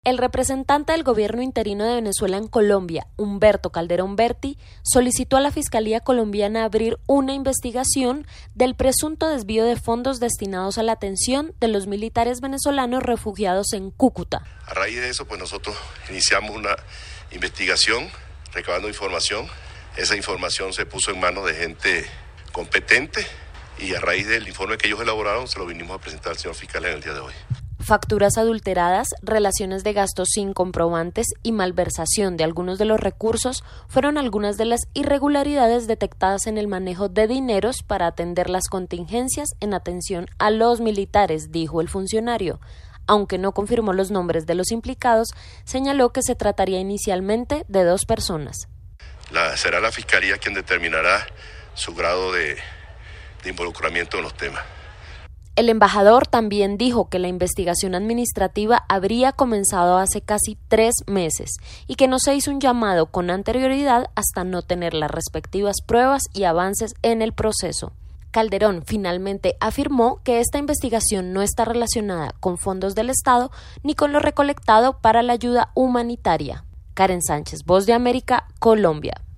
El representante del gobierno interino de Venezuela en Colombia, Humberto Calderón Berti, solicitó a la Fiscalía colombiana abrir una investigación del presunto desvío de fondos destinados a la atención de los militares venezolanos refugiados en Cúcuta. A raíz de eso, nosotros iniciamos una investigación, recabando información. Esa información se puso en manos de gente competente y a raíz del informe que ellos elaboraron, se lo vinimos a presentar al señor fiscal en el día de hoy. Facturas adulteradas, relaciones de gastos sin comprobantes y malversación de algunos de los recursos fueron algunas de las irregularidades detectadas en el manejo de dineros para atender las contingencias en atención a los militares, dijo el funcionario. Aunque no confirmó los nombres de los implicados, señaló que se trataría inicialmente de 2 personas. Será la Fiscalía quien determinará su grado de involucramiento en los temas. El embajador también dijo que la investigación administrativa habría comenzado hace casi 3 meses y que no se hizo un llamado con anterioridad hasta no tener las respectivas pruebas y avances en el proceso. Calderón finalmente afirmó que esta investigación no está relacionada con fondos del Estado ni con lo recolectado para la ayuda humanitaria. Karen Sánchez, Voz de América, Colombia.